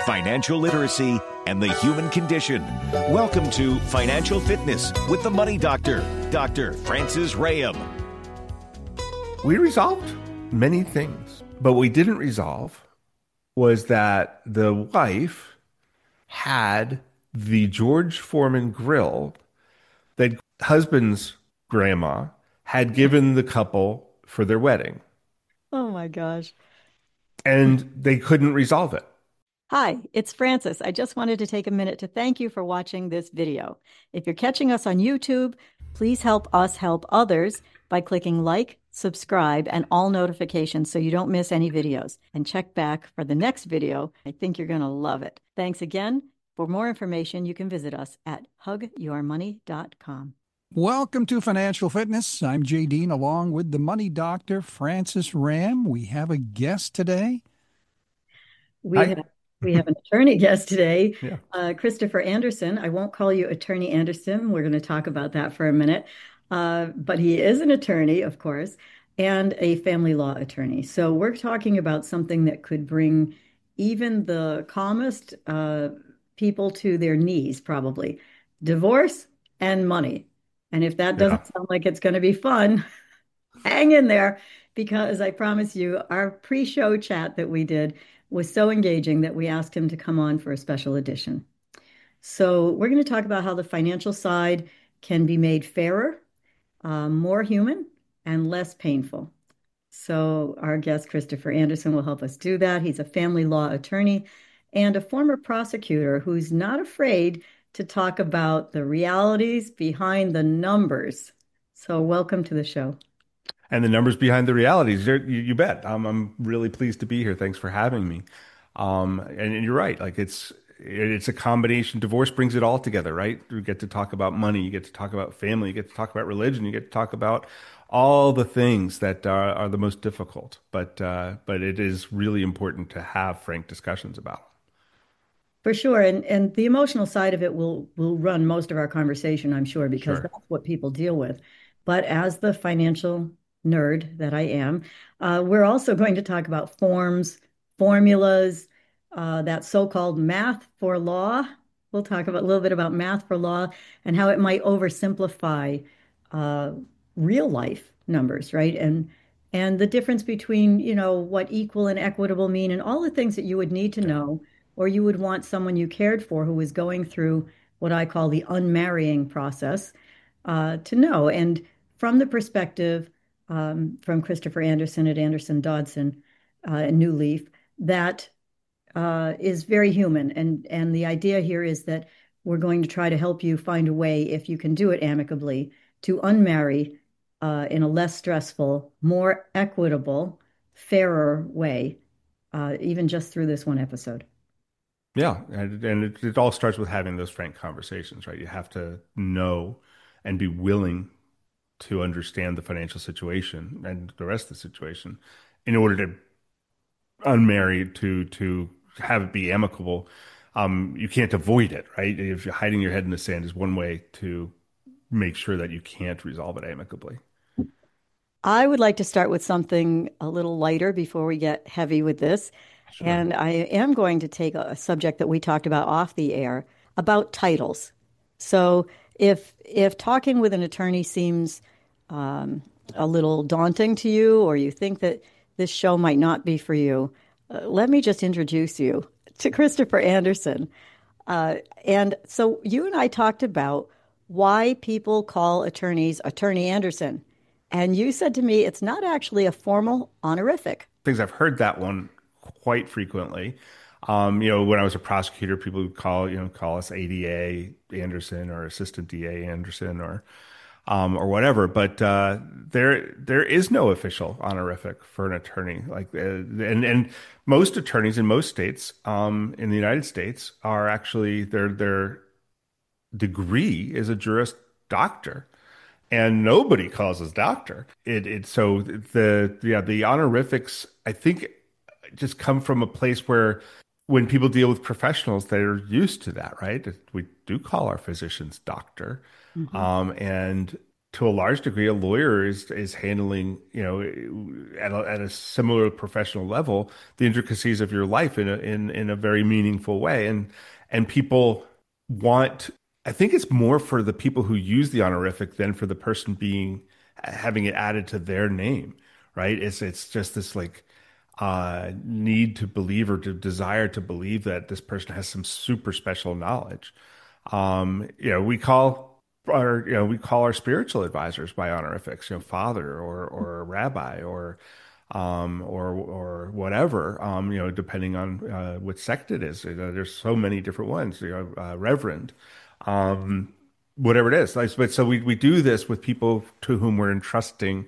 financial literacy, and the human condition. Welcome to Financial Fitness with the Money Doctor, Dr. Francis Rayam. We resolved many things, but what we didn't resolve was that the wife had the George Foreman grill that husband's grandma had given the couple for their wedding. Oh my gosh. And they couldn't resolve it. Hi, it's Francis. I just wanted to take a minute to thank you for watching this video. If you're catching us on YouTube, please help us help others by clicking like, subscribe, and all notifications so you don't miss any videos. And check back for the next video. I think you're going to love it. Thanks again. For more information, you can visit us at hugyourmoney.com. Welcome to Financial Fitness. I'm Jay Dean, along with the Money Doctor, Francis Rayam. We have a guest today. We have an attorney guest today, Yeah. Christopher Anderson. I won't call you Attorney Anderson. We're going to talk about that for a minute. But he is an attorney, of course, and a family law attorney. So we're talking about something that could bring even the calmest people to their knees, probably. Divorce and money. And if that doesn't sound like it's going to be fun, hang in there, because I promise you, our pre-show chat that we did was so engaging that we asked him to come on for a special edition. So we're going to talk about how the financial side can be made fairer, more human, and less painful. So our guest, Christopher Anderson, will help us do that. He's a family law attorney and a former prosecutor who's not afraid to talk about the realities behind the numbers. So welcome to the show. And the numbers behind the realities, you bet. I'm really pleased to be here. Thanks for having me. And you're right. Like it's a combination. Divorce brings it all together, right? You get to talk about money. You get to talk about family. You get to talk about religion. You get to talk about all the things that are the most difficult. But it is really important to have frank discussions about. For sure. And the emotional side of it will run most of our conversation, I'm sure, because that's what people deal with. But as the financial nerd that I am, we're also going to talk about forms, formulas, that so-called math for law. We'll talk about a little bit about math for law and how it might oversimplify real life numbers, right? And the difference between, what equal and equitable mean and all the things that you would need to know, or you would want someone you cared for who was going through what I call the unmarrying process to know. And from the perspective from Christopher Anderson at Anderson Dodson New Leaf, that is very human. And the idea here is that we're going to try to help you find a way, if you can do it amicably, to unmarry in a less stressful, more equitable, fairer way, even just through this one episode. Yeah, and it all starts with having those frank conversations, right? You have to know and be willing to understand the financial situation and the rest of the situation in order to unmarry, to have it be amicable. You can't avoid it, right? If you're hiding your head in the sand is one way to make sure that you can't resolve it amicably. I would like to start with something a little lighter before we get heavy with this. Sure. And I am going to take a subject that we talked about off the air about titles. So if talking with an attorney seems a little daunting to you, or you think that this show might not be for you, let me just introduce you to Christopher Anderson. And so you and I talked about why people call attorneys Attorney Anderson. And you said to me, it's not actually a formal honorific. Things I've heard that one quite frequently. When I was a prosecutor, people would call us ADA Anderson or Assistant DA Anderson or whatever. But there is no official honorific for an attorney. And most attorneys in most states in the United States are actually their degree is a Juris Doctor. And nobody calls us doctor. So the honorifics, I think, just come from a place where when people deal with professionals, they're used to that, right? We do call our physicians doctor. Mm-hmm. And to a large degree, a lawyer is handling, at a similar professional level, the intricacies of your life in a very meaningful way. And people want, I think it's more for the people who use the honorific than for the person having it added to their name, right? It's just this like need to believe or to desire to believe that this person has some super special knowledge. We call our spiritual advisors by honorifics, father or rabbi or whatever, depending on what sect it is. There's so many different ones, reverend, whatever it is. But so we do this with people to whom we're entrusting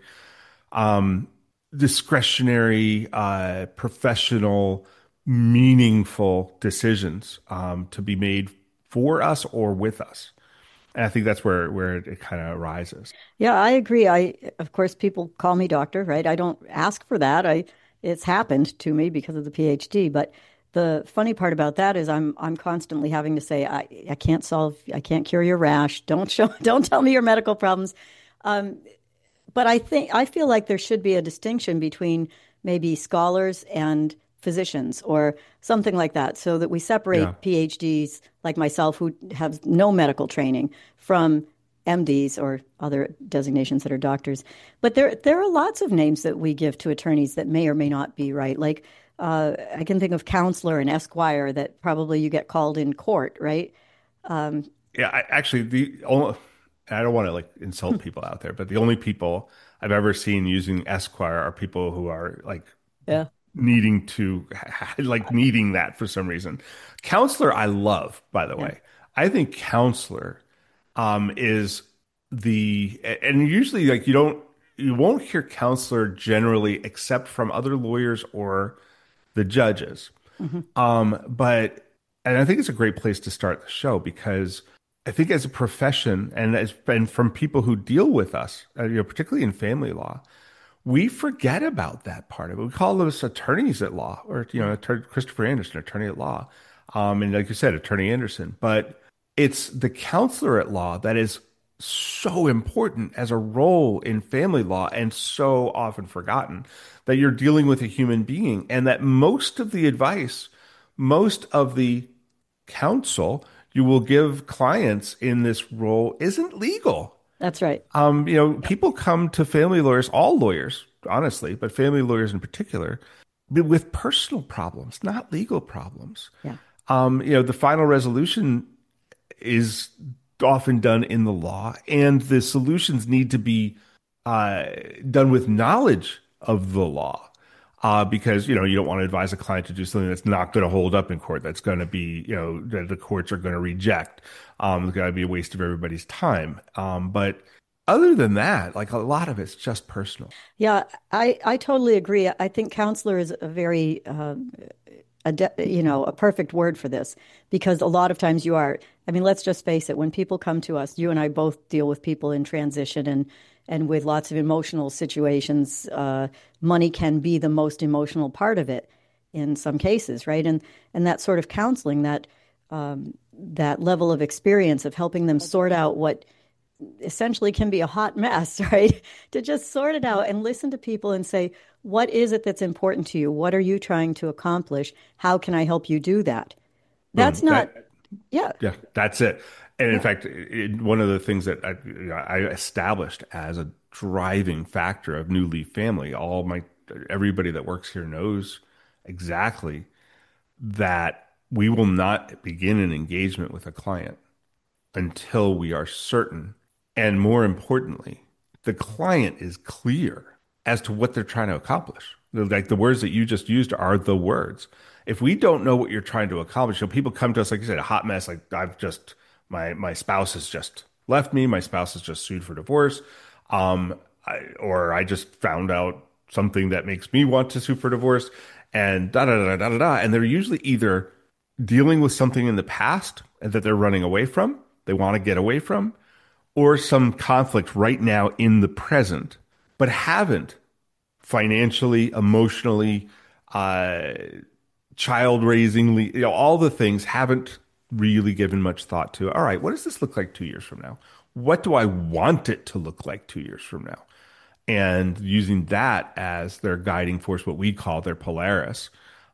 discretionary, professional, meaningful decisions to be made for us or with us. And I think that's where it kind of arises. Yeah, I agree. Of course, people call me doctor, right? I don't ask for that. It's happened to me because of the PhD. But the funny part about that is I'm constantly having to say, I can't cure your rash. Don't tell me your medical problems. But I feel like there should be a distinction between maybe scholars and physicians or something like that, so that we separate PhDs like myself who have no medical training from MDs or other designations that are doctors. But there are lots of names that we give to attorneys that may or may not be right. Like I can think of counselor and esquire that probably you get called in court, right? I don't want to like insult people out there, but the only people I've ever seen using esquire are people who are like needing that for some reason. Counselor, I love, by the way. I think counselor is and usually like you won't hear counselor generally except from other lawyers or the judges. And I think it's a great place to start the show because I think as a profession and from people who deal with us, particularly in family law, we forget about that part of it. We call those attorneys at law, or Christopher Anderson, attorney at law, and like you said, Attorney Anderson. But it's the counselor at law that is so important as a role in family law and so often forgotten, that you're dealing with a human being, and that most of the advice, most of the counsel you will give clients in this role isn't legal. That's right. People come to family lawyers, all lawyers, honestly, but family lawyers in particular, with personal problems, not legal problems. Yeah. The final resolution is often done in the law, and the solutions need to be done with knowledge of the law. Because, you don't want to advise a client to do something that's not going to hold up in court. That's going to be, that the courts are going to reject. It's going to be a waste of everybody's time. But other than that, like a lot of it's just personal. Yeah, I totally agree. I think counselor is a very, a perfect word for this, because a lot of times let's just face it, when people come to us, you and I both deal with people in transition and with lots of emotional situations. Money can be the most emotional part of it in some cases, right? And that sort of counseling, that level of experience of helping them sort out what essentially can be a hot mess, right? To just sort it out and listen to people and say, what is it that's important to you? What are you trying to accomplish? How can I help you do that? That's Yeah, that's it. And in fact, one of the things that I established as a driving factor of New Leaf Family, everybody that works here knows exactly that we will not begin an engagement with a client until we are certain, and more importantly, the client is clear as to what they're trying to accomplish. Like the words that you just used are the words. If we don't know what you're trying to accomplish, people come to us, like you said, a hot mess, like my spouse has just left me. My spouse has just sued for divorce. Or I just found out something that makes me want to sue for divorce, and da da da da da da. And they're usually either dealing with something in the past that they're running away from, they want to get away from, or some conflict right now in the present, but haven't financially, emotionally, child raisingly, all the things, haven't really given much thought to. All right, what does this look like 2 years from now? what do I want it to look like 2 years from now? And using that as their guiding force, what we call their Polaris,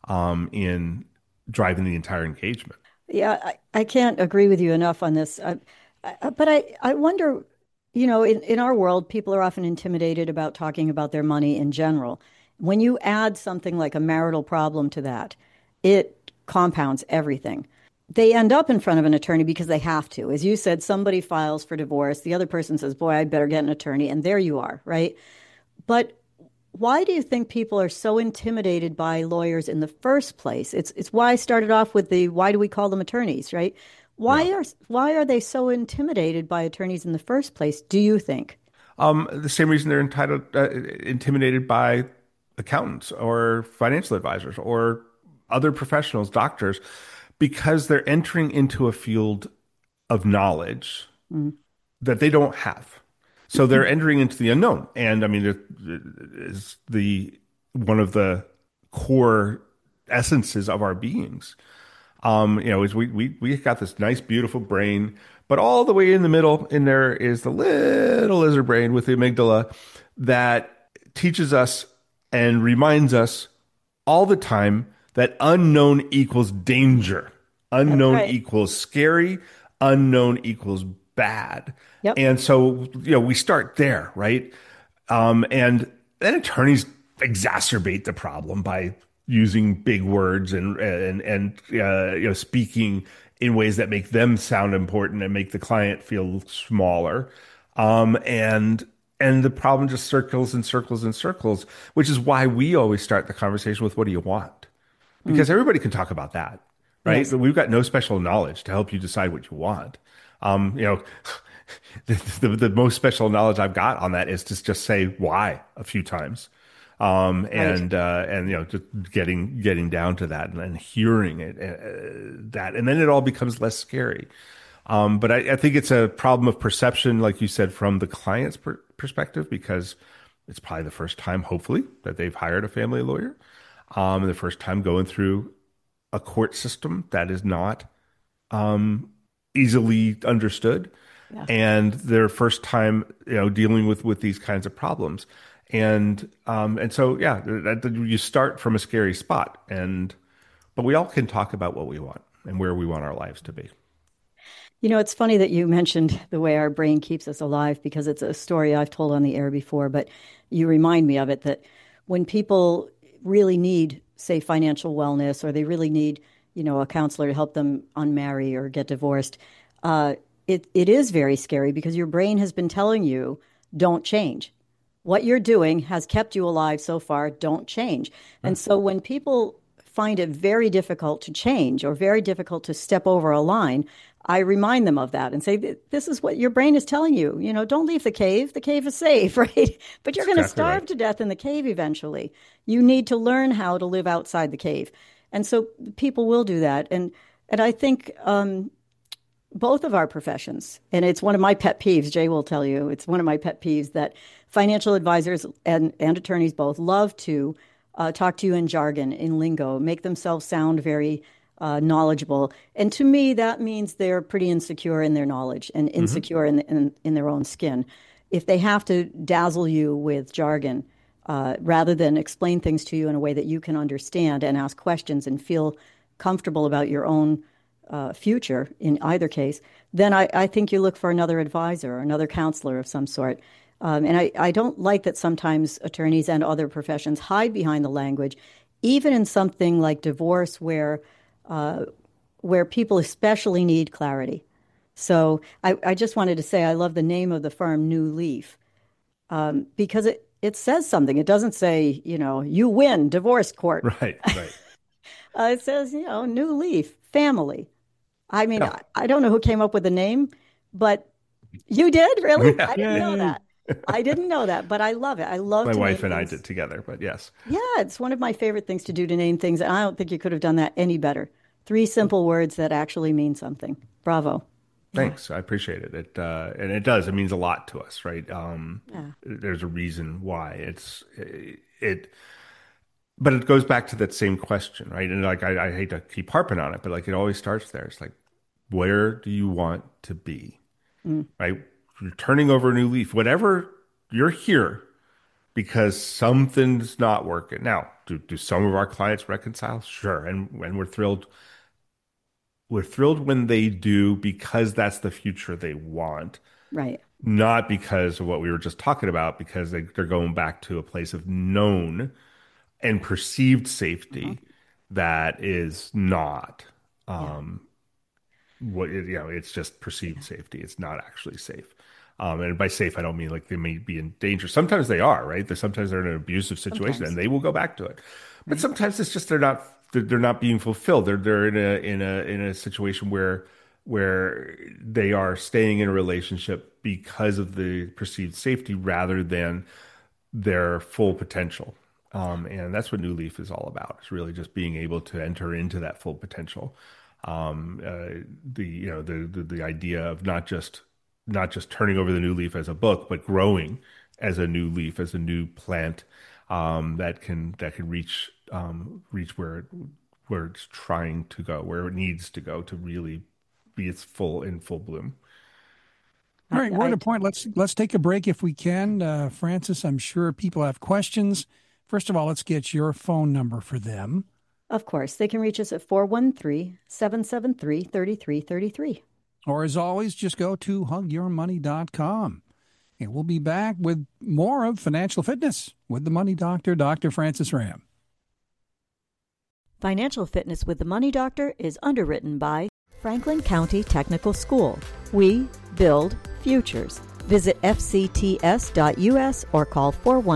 in driving the entire engagement. Yeah, I can't agree with you enough on this. But I wonder, in our world, people are often intimidated about talking about their money in general. When you add something like a marital problem to that, it compounds everything. They end up in front of an attorney because they have to. As you said, somebody files for divorce. The other person says, boy, I'd better get an attorney. And there you are, right? But why do you think people are so intimidated by lawyers in the first place? It's why I started off with the why do we call them attorneys, right? Yeah. Why are they so intimidated by attorneys in the first place, do you think? The same reason they're intimidated by accountants or financial advisors or other professionals, doctors, because they're entering into a field of knowledge Mm. that they don't have. So they're entering into the unknown. And I mean, it is one of the core essences of our beings. Is we got this nice, beautiful brain, but all the way in the middle in there is the little lizard brain with the amygdala that teaches us and reminds us all the time that unknown equals danger. That's Unknown right. equals scary. Unknown equals bad. Yep. And so, we start there, right? And then attorneys exacerbate the problem by using big words and speaking in ways that make them sound important and make the client feel smaller. And the problem just circles and circles and circles, which is why we always start the conversation with, what do you want? Mm. Because everybody can talk about that, right? Yes. But we've got no special knowledge to help you decide what you want. Um, you know, the most special knowledge I've got on that is to just say why a few times. Right. Just getting down to that and hearing it, and then it all becomes less scary. But I think it's a problem of perception, like you said, from the client's perspective, because it's probably the first time, hopefully, that they've hired a family lawyer. The first time going through a court system that is not easily understood, Yeah. and their first time, dealing with these kinds of problems. And so, yeah, you start from a scary spot, but we all can talk about what we want and where we want our lives to be. It's funny that you mentioned the way our brain keeps us alive because it's a story I've told on the air before, but you remind me of it that when people really need, say, financial wellness, or they really need, a counselor to help them unmarry or get divorced, it is very scary because your brain has been telling you, don't change. What you're doing has kept you alive so far, don't change. Huh? And so when people find it very difficult to change or very difficult to step over a line, I remind them of that and say, this is what your brain is telling you. Don't leave the cave. The cave is safe, right? But you're That's going to exactly starve right. to death in the cave eventually. You need to learn how to live outside the cave. And so people will do that. And I think both of our professions, and it's one of my pet peeves, Jay will tell you, it's one of my pet peeves that financial advisors and attorneys both love to talk to you in jargon, in lingo, make themselves sound very knowledgeable. And to me, that means they're pretty insecure in their knowledge and Hmm. insecure in their own skin. If they have to dazzle you with jargon, rather than explain things to you in a way that you can understand and ask questions and feel comfortable about your own future in either case, then I think you look for another advisor or another counselor of some sort. And I don't like that sometimes attorneys and other professions hide behind the language, even in something like divorce, where people especially need clarity. So I just wanted to say I love the name of the firm, New Leaf, because it says something. It doesn't say, you win, divorce court. Right, right. It says, New Leaf, family. I mean, Yeah. I don't know who came up with the name, but you did, really? Yeah. I didn't know Yay. that. I didn't know that, but I love it. I love My to name wife and I things. did together, but yes. Yeah, it's one of my favorite things to do to name things. And I don't think you could have done that any better. Three simple words that actually mean something. Bravo. Yeah. Thanks. I appreciate it. And it does. It means a lot to us, right? Yeah. There's a reason why but it goes back to that same question, right? And like, I hate to keep harping on it, but like, it always starts there. It's like, where do you want to be? Mm. Right? you're turning over a new leaf, whatever, you're here because something's not working. Now, do some of our clients reconcile? Sure. And we're thrilled. We're thrilled when they do because that's the future they want, Right. not because of what we were just talking about, because they're going back to a place of known and perceived safety that is not Yeah. it's just perceived Yeah. safety. It's not actually safe. And by safe, I don't mean like they may be in danger. Sometimes they are, right? Sometimes they're in an abusive situation Sometimes. and they will go back to it. But Right. sometimes it's just they're not being fulfilled. They're in a situation where they are staying in a relationship because of the perceived safety rather than their full potential. And that's what New Leaf is all about. It's really just being able to enter into that full potential. The idea of not just turning over the new leaf as a book, but growing as a new leaf, as a new plant that can reach where it's trying to go, where it needs to go to really be its full bloom. All right, we're at a point. Let's take a break if we can. Francis, I'm sure people have questions. First of all, let's get your phone number for them. Of course, they can reach us at 413-773-3333. Or as always, just go to hugyourmoney.com. And we'll be back with more of Financial Fitness with the Money Doctor, Dr. Francis Ram. Financial Fitness with the Money Doctor is underwritten by Franklin County Technical School. We build futures. Visit fcts.us or call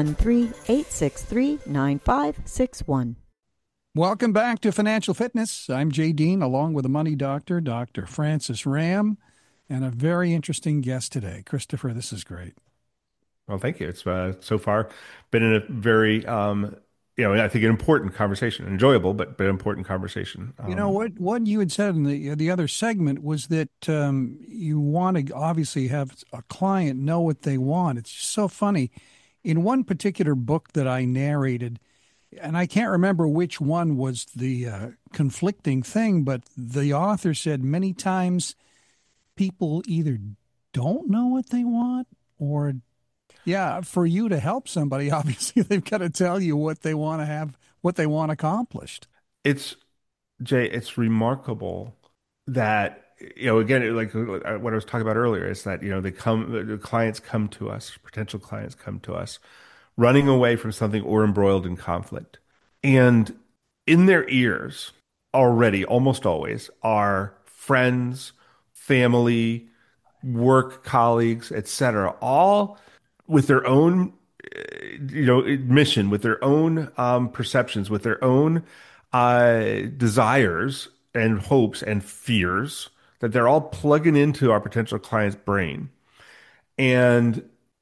413-863-9561. Welcome back to Financial Fitness. I'm Jay Dean, along with the Money Doctor, Dr. Francis Ram, and a very interesting guest today. Christopher, this is great. Well, thank you. It's so far been a very, I think an important conversation, enjoyable, but important conversation. What you had said in the other segment was that you want to obviously have a client know what they want. It's just so funny. In one particular book that I narrated, and I can't remember which one was the conflicting thing, but the author said many times people either don't know what they want or, for you to help somebody, obviously they've got to tell you what they want to have, what they want accomplished. It's remarkable that, again, like what I was talking about earlier is that, the clients come to us, potential clients come to us running away from something or embroiled in conflict. And in their ears already, almost always, are friends, family, work colleagues, etc., all with their own, mission, with their own perceptions, with their own desires and hopes and fears that they're all plugging into our potential client's brain. And,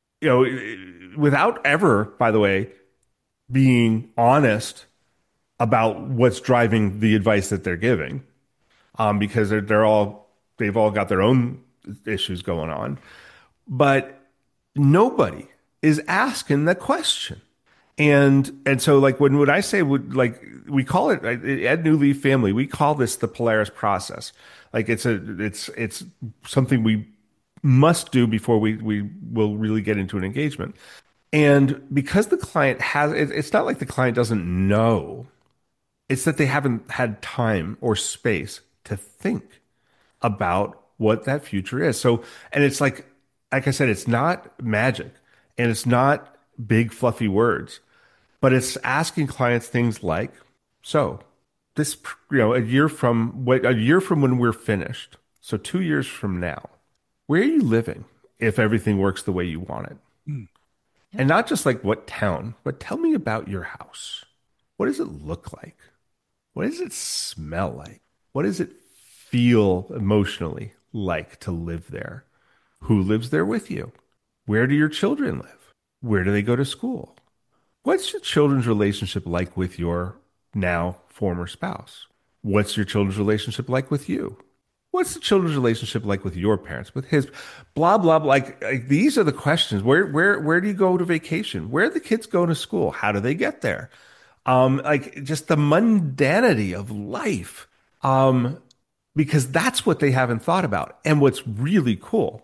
without ever, by the way, being honest about what's driving the advice that they're giving, because they've all got their own issues going on, but nobody is asking the question. And so like when I say we call it at New Leaf Family, we call this the Polaris process. Like it's something we must do before we will really get into an engagement. And because the client it's not like the client doesn't know. It's that they haven't had time or space to think about what that future is. So, and it's like I said, it's not magic and it's not big fluffy words, but it's asking clients things like, so this, a year from when we're finished. So 2 years from now, where are you living if everything works the way you want it? Mm. And not just like what town, but tell me about your house. What does it look like? What does it smell like? What does it feel emotionally like to live there? Who lives there with you? Where do your children live? Where do they go to school? What's your children's relationship like with your now former spouse? What's your children's relationship like with you? What's the children's relationship like with your parents, with his, blah, blah, blah. Like these are the questions. Where do you go to vacation? Where do the kids go to school? How do they get there? Like just the mundanity of life. Because that's what they haven't thought about. And what's really cool,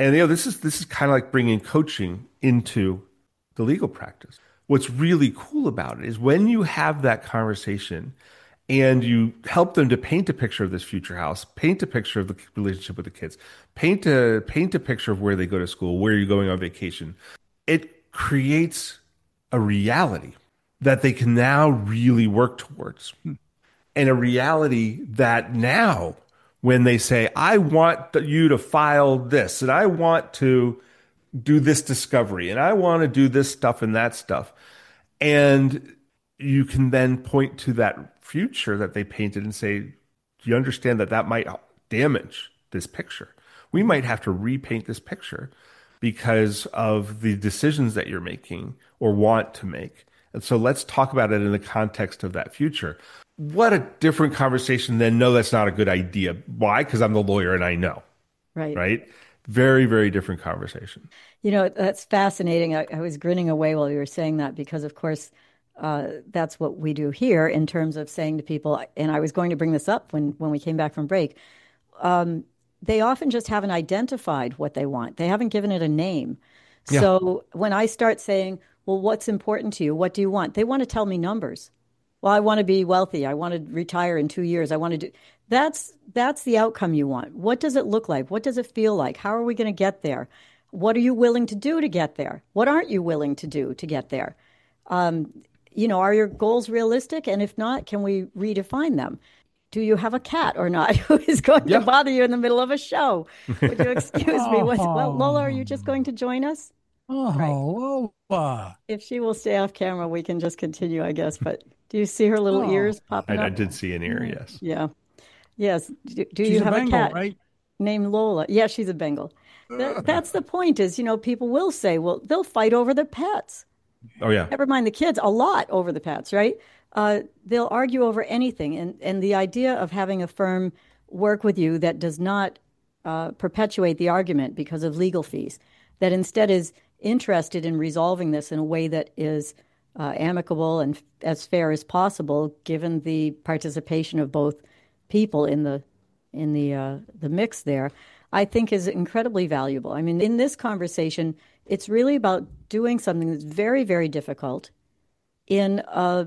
And this is kind of like bringing coaching into the legal practice. What's really cool about it is when you have that conversation and you help them to paint a picture of this future house, paint a picture of the relationship with the kids, paint a picture of where they go to school, where you're going on vacation. It creates a reality that they can now really work towards. And a reality that now, when they say, I want you to file this, and I want to do this discovery, and I want to do this stuff and that stuff, and you can then point to that future that they painted and say, do you understand that that might damage this picture? We might have to repaint this picture because of the decisions that you're making or want to make. And so let's talk about it in the context of that future. What a different conversation than, no, that's not a good idea. Why? Because I'm the lawyer and I know. Right. Right? Very, very different conversation. That's fascinating. I was grinning away while you were saying that because, of course, that's what we do here in terms of saying to people, and I was going to bring this up when we came back from break, they often just haven't identified what they want. They haven't given it a name. Yeah. So when I start saying, well, what's important to you? What do you want? They want to tell me numbers. Well, I want to be wealthy. I want to retire in 2 years. I want to do that's the outcome you want. What does it look like? What does it feel like? How are we going to get there? What are you willing to do to get there? What aren't you willing to do to get there? Are your goals realistic? And if not, can we redefine them? Do you have a cat or not who is going to bother you in the middle of a show? Would you excuse me? Well, Lola, are you just going to join us? Oh, Lola. If she will stay off camera, we can just continue, I guess. But do you see her little ears popping up? I did see an ear, yes. Yeah. Yes. Do you have a Bengal, cat right? named Lola? Yeah, she's a Bengal. That's the point is, people will say, well, they'll fight over the pets. Oh, yeah. Never mind the kids, a lot over the pets, right? They'll argue over anything. And the idea of having a firm work with you that does not perpetuate the argument because of legal fees, that instead is interested in resolving this in a way that is amicable and as fair as possible, given the participation of both people in the mix there, I think is incredibly valuable. I mean, in this conversation, it's really about doing something that's very, very difficult in a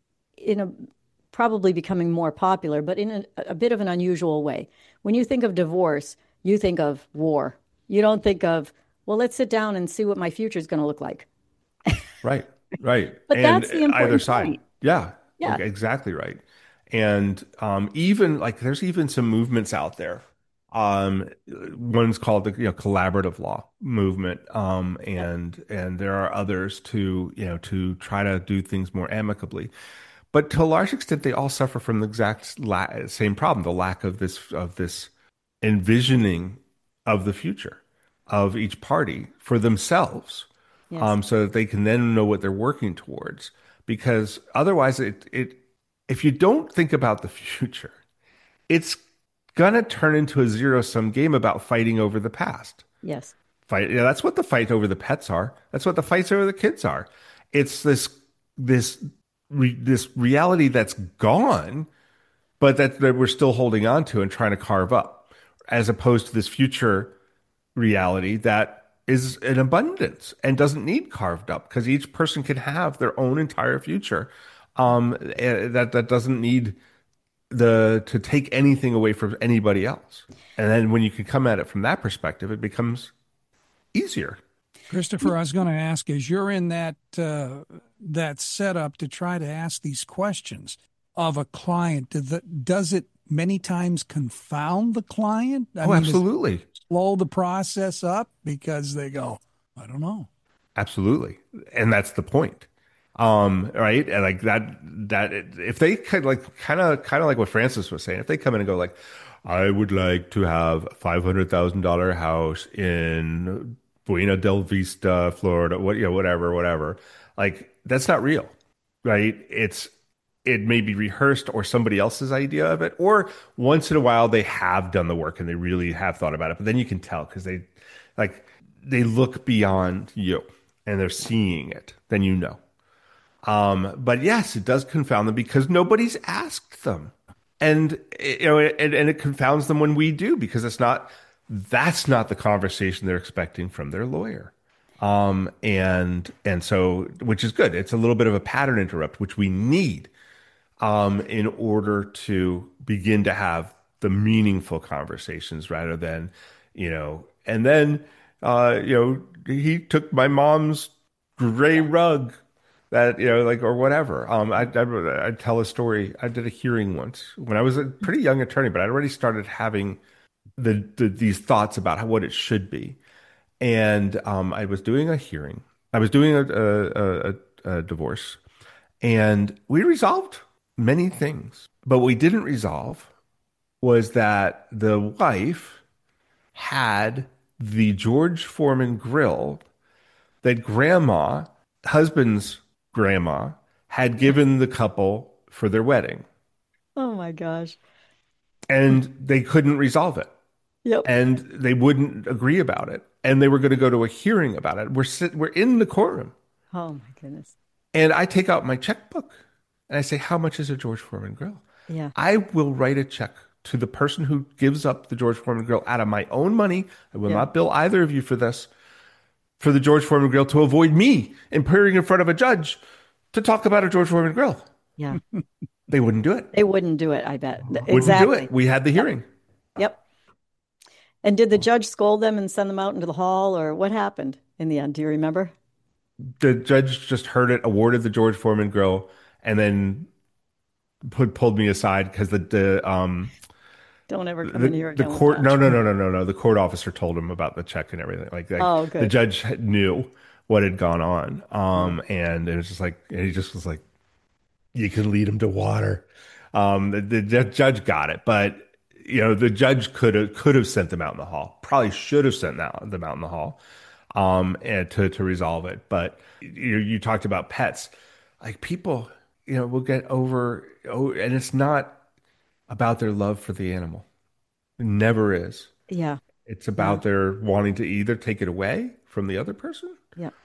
probably becoming more popular, but in a bit of an unusual way. When you think of divorce, you think of war. You don't think of, well, let's sit down and see what my future is going to look like. Right. But and that's the important either side. point. Yeah, exactly right. And even like there's even some movements out there. One's called the collaborative law movement, and there are others to try to do things more amicably. But to a large extent, they all suffer from the exact same problem: the lack of this envisioning of the future of each party for themselves, so that they can then know what they're working towards. Because otherwise, if you don't think about the future, it's gonna turn into a zero-sum game about fighting over the past. Yes. That's what the fight over the pets are. That's what the fights over the kids are. It's this reality that's gone, but that we're still holding on to and trying to carve up, as opposed to this future reality that is in abundance and doesn't need carved up, because each person can have their own entire future. That doesn't need to take anything away from anybody else. And then when you can come at it from that perspective, it becomes easier. Christopher, I was going to ask, as you're in that setup to try to ask these questions of a client, does it many times confound the client? Absolutely. Slow the process up because they go, I don't know. Absolutely. And that's the point. Right. And like that if they could kind of like what Francis was saying, if they come in and go like, I would like to have a $500,000 house in Buena del Vista, Florida, whatever. Like, that's not real, right? It may be rehearsed or somebody else's idea of it, or once in a while they have done the work and they really have thought about it. But then you can tell because they look beyond you and they're seeing it. Then you know. But yes, it does confound them because nobody's asked them, and it confounds them when we do, because it's not That's not the conversation they're expecting from their lawyer. And so, which is good. It's a little bit of a pattern interrupt, which we need in order to begin to have the meaningful conversations rather than, and then, he took my mom's gray rug that, or whatever. I'd tell a story. I did a hearing once when I was a pretty young attorney, but I'd already started having these thoughts about what it should be. And I was doing a hearing. I was doing a divorce, and we resolved many things. But what we didn't resolve was that the wife had the George Foreman grill that husband's grandma, had given the couple for their wedding. Oh my gosh. And they couldn't resolve it. Yep. And they wouldn't agree about it. And they were going to go to a hearing about it. We're in the courtroom. Oh my goodness. And I take out my checkbook and I say, how much is a George Foreman grill? Yeah. I will write a check to the person who gives up the George Foreman grill out of my own money. I will not bill either of you for this, for the George Foreman grill, to avoid me appearing in front of a judge to talk about a George Foreman grill. Yeah. They wouldn't do it. They wouldn't do it, I bet. Wouldn't do it. We had the hearing. Yep. And did the judge scold them and send them out into the hall, or what happened in the end? Do you remember? The judge just heard it, awarded the George Foreman grill, and then pulled me aside because don't ever come in here again. The court, no. The court officer told him about the check and everything. Like good. The judge knew what had gone on. And it was just like, and he just was like, you can lead him to water. The judge got it, but the judge could have sent them out in the hall. Probably should have sent them out in the hall, and to resolve it. But you talked about pets, like people, will get over. And it's not about their love for the animal. It never is. Yeah. It's about their wanting to either take it away from the other person,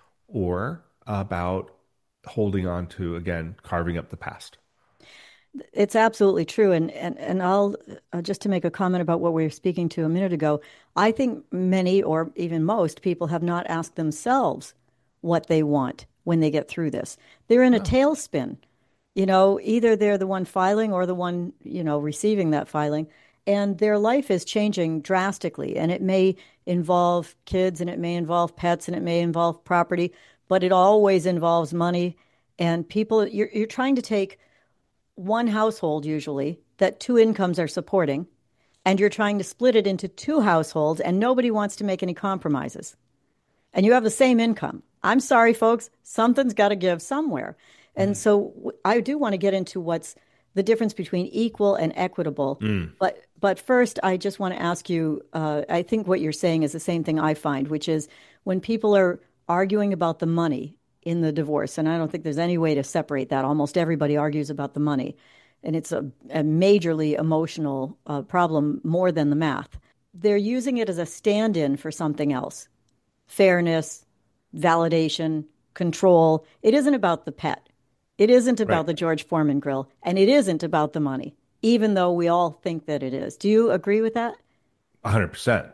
or about holding on to, again, carving up the past. It's absolutely true. And I'll just to make a comment about what we were speaking to a minute ago, I think many or even most people have not asked themselves what they want when they get through this. They're in a tailspin. Either they're the one filing or the one, receiving that filing. And their life is changing drastically. And it may involve kids, and it may involve pets, and it may involve property, but it always involves money. And people, you're trying to take one household usually that two incomes are supporting, and you're trying to split it into two households, and nobody wants to make any compromises. And you have the same income. I'm sorry, folks, something's got to give somewhere. And so I do want to get into what's the difference between equal and equitable. But first, I just want to ask you, I think what you're saying is the same thing I find, which is when people are arguing about the money in the divorce, and I don't think there's any way to separate that. Almost everybody argues about the money, and it's a majorly emotional problem more than the math. They're using it as a stand-in for something else. Fairness, validation, control. It isn't about the pet. It isn't about the George Foreman grill, and it isn't about the money, even though we all think that it is. Do you agree with that? 100%.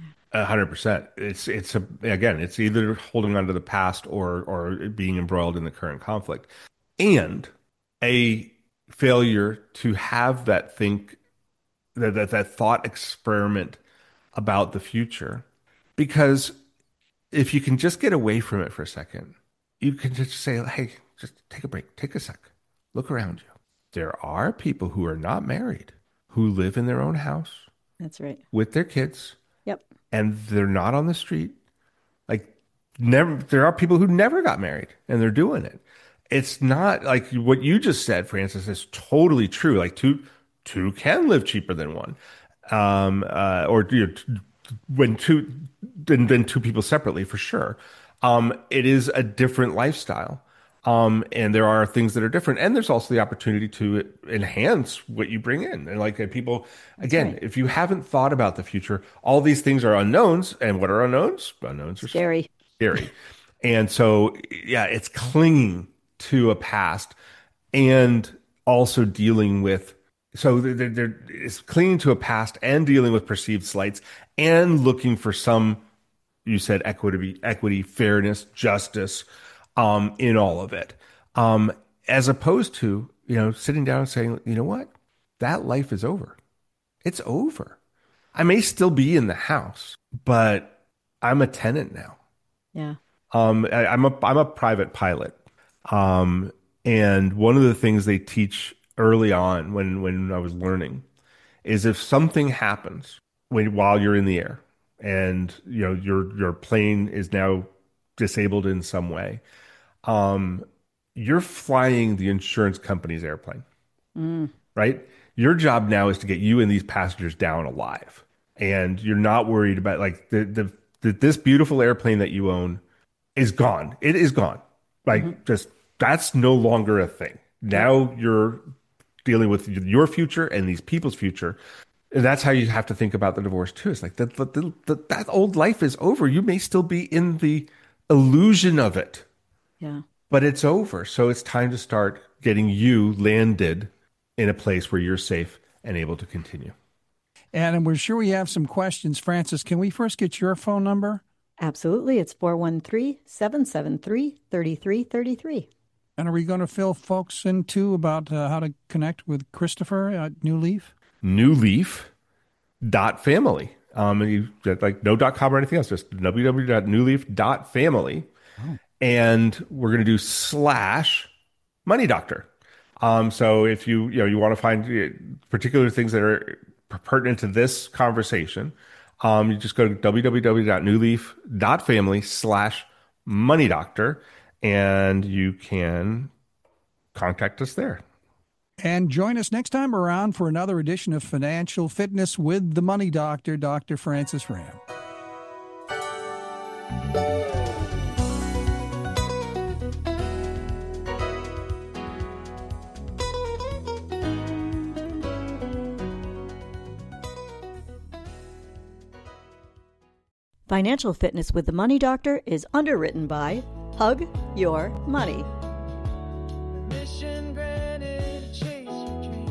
100%. It's either holding on to the past or being embroiled in the current conflict, and a failure to have that thought experiment about the future. Because if you can just get away from it for a second, you can just say, hey, just take a break, take a sec, look around you. There are people who are not married who live in their own house. That's right. With their kids. Yep. And they're not on the street. There are people who never got married and they're doing it. It's not like what you just said, Francis, is totally true. Like two can live cheaper than one. When two people separately, for sure. It is a different lifestyle. And there are things that are different. And there's also the opportunity to enhance what you bring in. And people, again, if you haven't thought about the future, all these things are unknowns. And what are unknowns? Unknowns are scary. And so, it's clinging to a past and also dealing with So it's clinging to a past and dealing with perceived slights and looking for some, you said equity, fairness, justice, in all of it. As opposed to, sitting down and saying, you know what? That life is over. It's over. I may still be in the house, but I'm a tenant now. Yeah. I'm a private pilot. And one of the things they teach early on when I was learning is if something happens while you're in the air and your plane is now disabled in some way, you're flying the insurance company's airplane, right? Your job now is to get you and these passengers down alive, and you're not worried about like this beautiful airplane that you own is gone. It is gone. Like just that's no longer a thing. Now you're dealing with your future and these people's future. And that's how you have to think about the divorce too. It's like that old life is over. You may still be in the illusion of it. Yeah. But it's over. So it's time to start getting you landed in a place where you're safe and able to continue. And we're sure we have some questions. Frances, can we first get your phone number? Absolutely. It's 413-773-3333. And are we going to fill folks in too about how to connect with Christopher at New Leaf? Newleaf.family. You like no .com or anything else, just www.newleaf.family. Oh. And we're going to do /Money Doctor. So if you want to find particular things that are pertinent to this conversation, you just go to www.newleaf.family/Money Doctor, and you can contact us there. And join us next time around for another edition of Financial Fitness with the Money Doctor, Dr. Frances Ram. Financial Fitness with the Money Doctor is underwritten by Hug Your Money. Mission granted, chase your dream.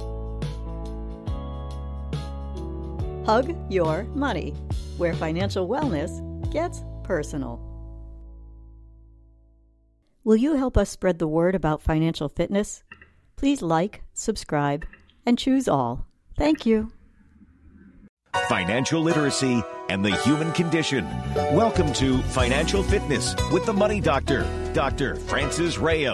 Hug Your Money, where financial wellness gets personal. Will you help us spread the word about financial fitness? Please like, subscribe, and choose all. Thank you. Financial literacy and the human condition. Welcome to Financial Fitness with the Money Doctor, Dr. Frances Ram.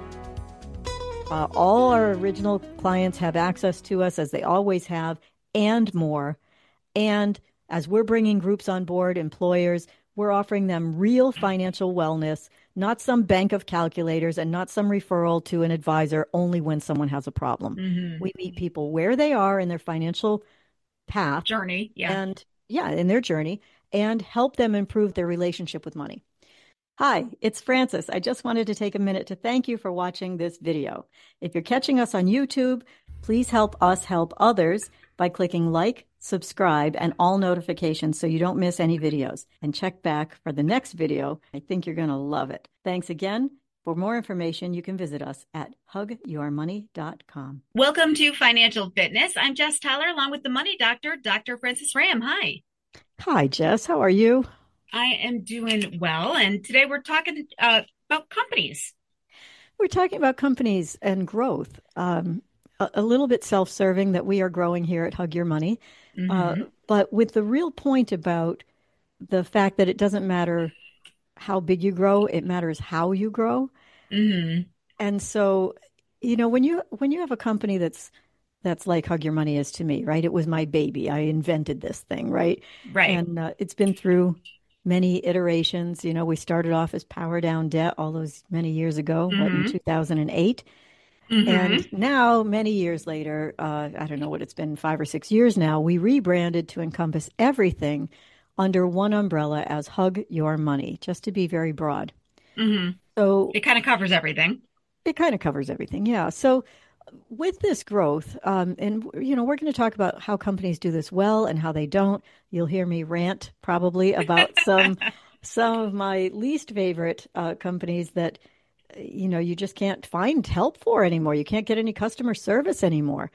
All our original clients have access to us, as they always have, and more. And as we're bringing groups on board, employers, we're offering them real financial wellness, not some bank of calculators and not some referral to an advisor only when someone has a problem. Mm-hmm. We meet people where they are in their financial path. Journey, yeah. And in their journey, and help them improve their relationship with money. Hi, it's Frances. I just wanted to take a minute to thank you for watching this video. If you're catching us on YouTube, please help us help others by clicking like, subscribe, and all notifications so you don't miss any videos. And check back for the next video. I think you're going to love it. Thanks again. For more information, you can visit us at hugyourmoney.com. Welcome to Financial Fitness. I'm Jess Tyler, along with the Money Doctor, Dr. Frances Ram. Hi. Hi, Jess. How are you? I am doing well. And today we're talking about companies. We're talking about companies and growth. A little bit self-serving that we are growing here at Hug Your Money. Mm-hmm. But with the real point about the fact that it doesn't matter how big you grow, it matters how you grow. Mm-hmm. And so, when you have a company that's like Hug Your Money is to me, right? It was my baby. I invented this thing, right? Right. And it's been through many iterations. We started off as Power Down Debt all those many years ago, in 2008. Mm-hmm. And now, many years later, I don't know what it's been, 5 or 6 years now, we rebranded to encompass everything under one umbrella as Hug Your Money, just to be very broad. Mm-hmm. So it kind of covers everything. It kind of covers everything, yeah. So with this growth, and we're going to talk about how companies do this well and how they don't. You'll hear me rant probably about some of my least favorite companies that you just can't find help for anymore. You can't get any customer service anymore.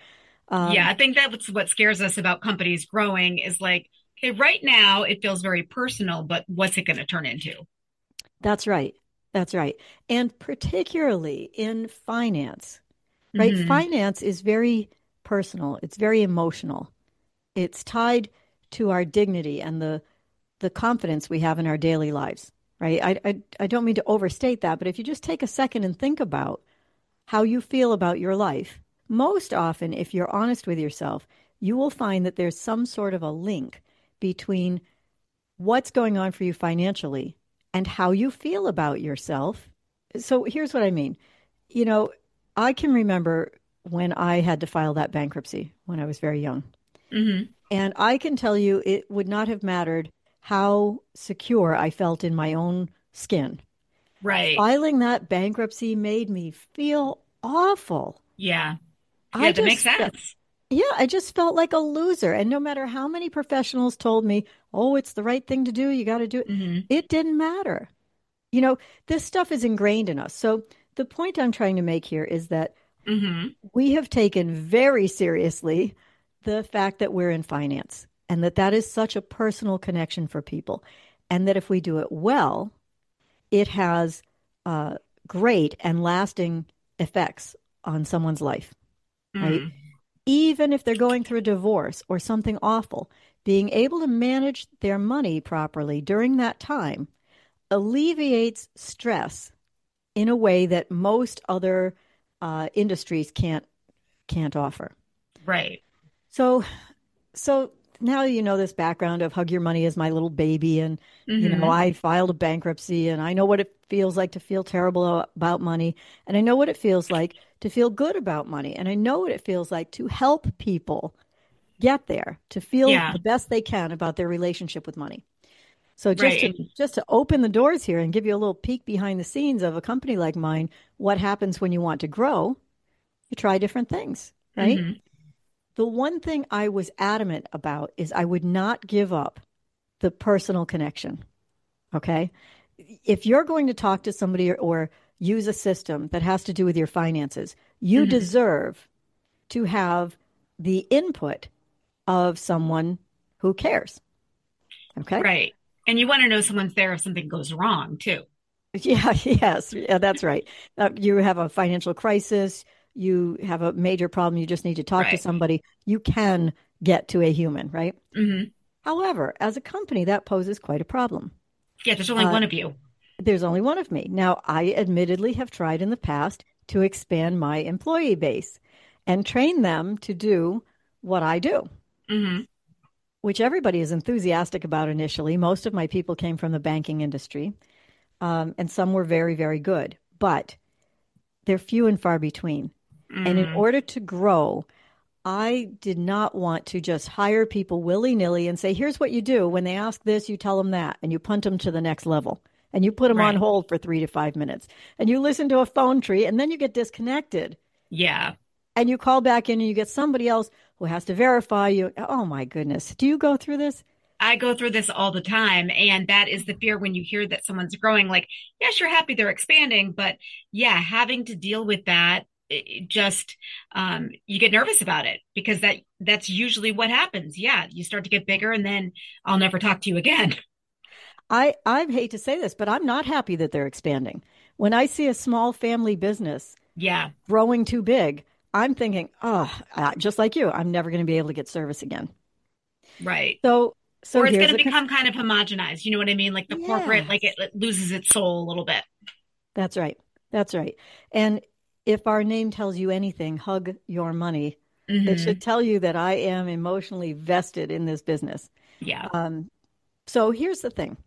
Yeah, I think that's what scares us about companies growing is like, okay, right now it feels very personal, but what's it going to turn into? That's right. That's right. And particularly in finance, right? Hmm. Finance is very personal. It's very emotional. It's tied to our dignity and the confidence we have in our daily lives, right? I don't mean to overstate that, but if you just take a second and think about how you feel about your life, most often, if you're honest with yourself, you will find that there's some sort of a link between what's going on for you financially and how you feel about yourself. So here's what I mean. You know, I can remember when I had to file that bankruptcy when I was very young. Hmm. And I can tell you it would not have mattered how secure I felt in my own skin. Right. Filing that bankruptcy made me feel awful. Yeah. I Yeah, that makes just felt, sense. yeah, I just felt like a loser. And no matter how many professionals told me, oh, it's the right thing to do, you got to do it, Hmm. it didn't matter. You know, this stuff is ingrained in us. So the point I'm trying to make here is that Hmm. we have taken very seriously the fact that we're in finance and that that is such a personal connection for people. And that if we do it well, it has uh, great and lasting effects on someone's life, right? Mm. Even if they're going through a divorce or something awful, being able to manage their money properly during that time alleviates stress in a way that most other industries can't offer. Right. So so now you know this background of Hug Your Money is my little baby, and Hmm. I filed a bankruptcy, and I know what it feels like to feel terrible about money, and I know what it feels like to feel good about money, and I know what it feels like to help people get there, to feel Yeah. the best they can about their relationship with money. So Right. just to open the doors here and give you a little peek behind the scenes of a company like mine, what happens when you want to grow? You try different things, right? Hmm. The one thing I was adamant about is I would not give up the personal connection. Okay. If you're going to talk to somebody or use a system that has to do with your finances, you Hmm. deserve to have the input of someone who cares. Okay. Right. And you want to know someone's there if something goes wrong too. Yeah, yes, yeah, that's right. You have a financial crisis, you have a major problem, you just need to talk to Right. somebody. You can get to a human, right? Hmm. However, as a company, that poses quite a problem. Yeah, there's only Uh, one of you. there's only one of me. Now, I admittedly have tried in the past to expand my employee base and train them to do what I do, Hmm. which everybody is enthusiastic about initially. Most of my people came from the banking industry, and some were very, very good, but they're few and far between. And in Mm. order to grow, I did not want to just hire people willy nilly and say, here's what you do. When they ask this, you tell them that, and you punt them to the next level. And you put them on Right. hold for 3 to 5 minutes. And you listen to a phone tree, and then you get disconnected. Yeah. And you call back in, and you get somebody else who has to verify you. Oh, my goodness. Do you go through this? I go through this all the time. And that is the fear when you hear that someone's growing. Like, yes, you're happy they're expanding, but yeah, having to deal with that, it just you get nervous about it because that's usually what happens. Yeah, you start to get bigger and then I'll never talk to you again. I hate to say this, but I'm not happy that they're expanding. When I see a small family business Yeah, growing too big, I'm thinking, oh, just like you, I'm never going to be able to get service again. right. So, so Or it's here's going a to become kind of homogenized. You know what I mean? Like the corporate, like yes, it loses its soul a little bit. that's right. That's right. And if our name tells you anything, Hug Your Money, it should Hmm. tell you that I am emotionally vested in this business. Yeah. Um, so here's the thing.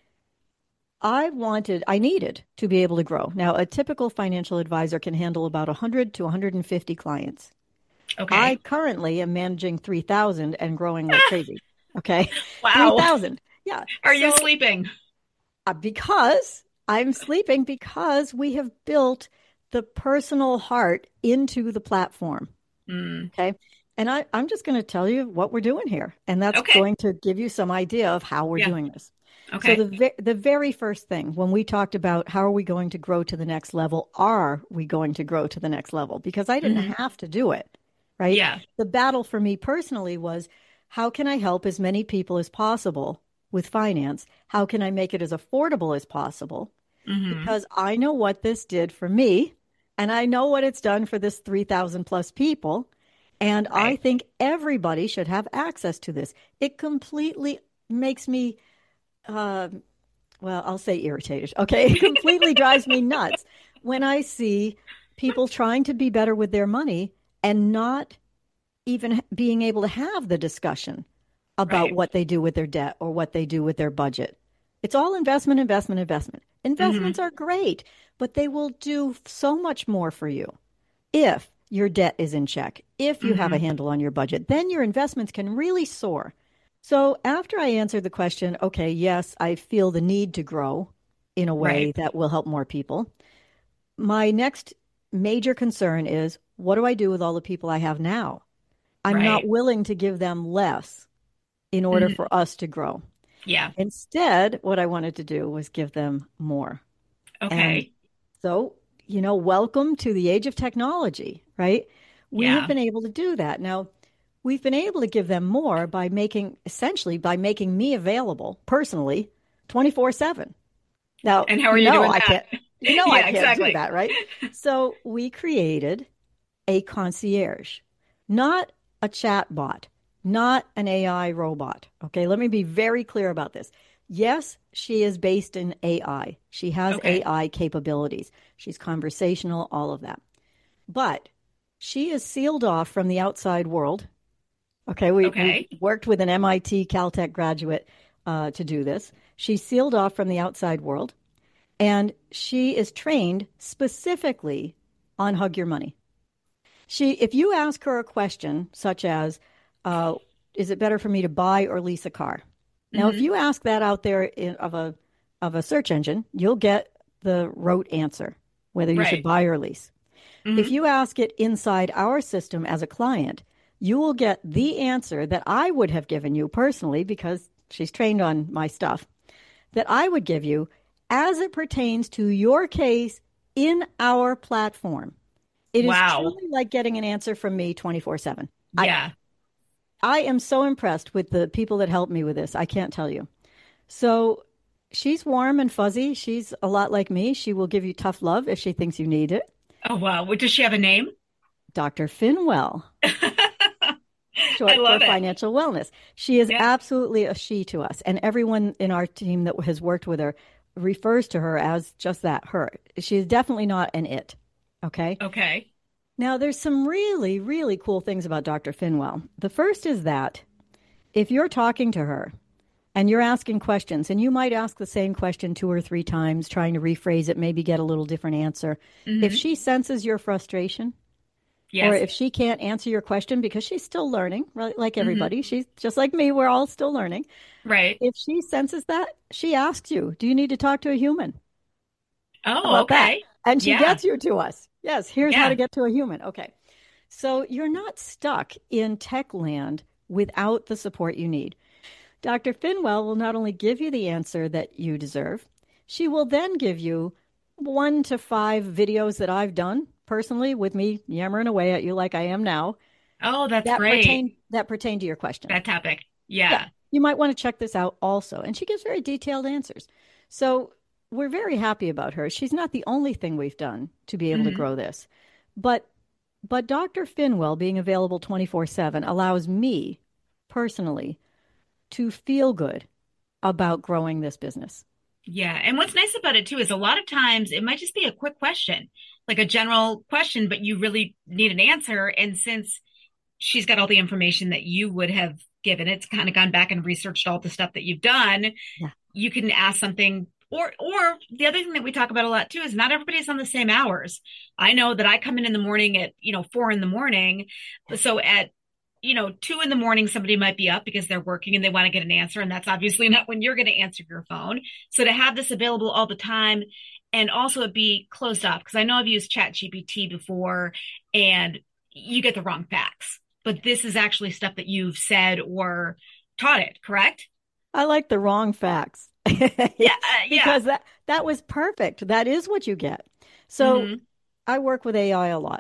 I needed to be able to grow. Now, a typical financial advisor can handle about 100 to 150 clients. I Okay. currently am managing 3,000 and growing like crazy. Okay. Wow. 3,000. Yeah. Are you So sleeping? because I'm sleeping because we have built the personal heart into the platform. Mm. Okay. And I'm just going to tell you what we're doing here. And that's Okay. going to give you some idea of how we're Yeah. doing this. So Okay. the very first thing when we talked about how are we going to grow to the next level, are we going to grow to the next level? Because I didn't Hmm. have to do it. right? Yeah. The battle for me personally was, how can I help as many people as possible with finance? How can I make it as affordable as possible? Mm-hmm. Because I know what this did for me, and I know what it's done for this 3,000 plus people. And I Right. think everybody should have access to this. It completely makes me, well, I'll say irritated. Okay. It completely drives me nuts when I see people trying to be better with their money and not even being able to have the discussion about Right. what they do with their debt or what they do with their budget. It's all investment, investment, investment. Investments Mm-hmm. are great, but they will do so much more for you if your debt is in check, if you have a Mm-hmm. handle on your budget. Then your investments can really soar. So after I answered the question, okay, yes, I feel the need to grow in a way Right. that will help more people. My next major concern is, what do I do with all the people I have now? I'm not Right. willing to give them less in order Mm-hmm. for us to grow. Yeah. Instead, what I wanted to do was give them more. And Okay. so, welcome to the age of technology, right? We have Yeah. been able to do that. Now, we've been able to give them more by making me available personally 24/7. Now, And how are you doing I that? can't, I Yeah, can't do exactly. that, right? So we created a concierge, not a chat bot, not an AI robot. Okay, let me be very clear about this. Yes, she is based in AI. She has Okay. AI capabilities. She's conversational, all of that. But she is sealed off from the outside world. Okay, we've Okay. worked with an MIT Caltech graduate to do this. She's sealed off from the outside world, and she is trained specifically on Hug Your Money. If you ask her a question such as, uh, "Is it better for me to buy or lease a car?" Now, if Mm-hmm. you ask that out there of a search engine, you'll get the rote answer, whether you should Right. buy or lease. If Mm-hmm. you ask it inside our system as a client, you will get the answer that I would have given you personally, because she's trained on my stuff, that I would give you as it pertains to your case in our platform. It is Wow. truly like getting an answer from me 24/7. I Yeah. I am so impressed with the people that helped me with this. I can't tell you. So she's warm and fuzzy. She's a lot like me. She will give you tough love if she thinks you need it. Oh, wow. Does she have a name? Dr. Finwell, I short for love it. financial wellness. She is Yeah. absolutely a she to us. And everyone in our team that has worked with her refers to her as just that, her. She is definitely not an it. Okay. Okay. Now, there's some really, really cool things about Dr. Finwell. The first is that if you're talking to her and you're asking questions, and you might ask the same question 2 or 3 times, trying to rephrase it, maybe get a little different answer. If Mm-hmm. she senses your frustration, or Yes. if she can't answer your question because she's still learning, right, like Mm-hmm. everybody, she's just like me, we're all still learning. Right. If she senses that, she asks you, do you need to talk to a human? How Oh, about that? okay. And she Yeah. gets you to us. Yes, here's how to Yeah. get to a human. Okay. So you're not stuck in tech land without the support you need. Dr. Finwell will not only give you the answer that you deserve, she will then give you 1 to 5 videos that I've done personally with me yammering away at you like I am now Oh, that's that great. pertain to your question. That topic. Yeah, Yeah. you might want to check this out also. And she gives very detailed answers. So we're very happy about her. She's not the only thing we've done to be able to Mm-hmm. grow this. But Dr. Finwell being available 24/7 allows me personally to feel good about growing this business. Yeah. And what's nice about it too is a lot of times it might just be a quick question, like a general question, but you really need an answer. And since she's got all the information that you would have given, it's kind of gone back and researched all the stuff that you've done, Yeah. you can ask something. Or the other thing that we talk about a lot too is not everybody's on the same hours. I know that I come in the morning at, 4 in the morning. So at 2 in the morning, somebody might be up because they're working and they want to get an answer. And that's obviously not when you're going to answer your phone. So to have this available all the time and also it be closed off, because I know I've used ChatGPT before and you get the wrong facts, but this is actually stuff that you've said or taught it, correct? I like the wrong facts. Yeah. Because that was perfect. That is what you get. So Hmm. I work with AI a lot.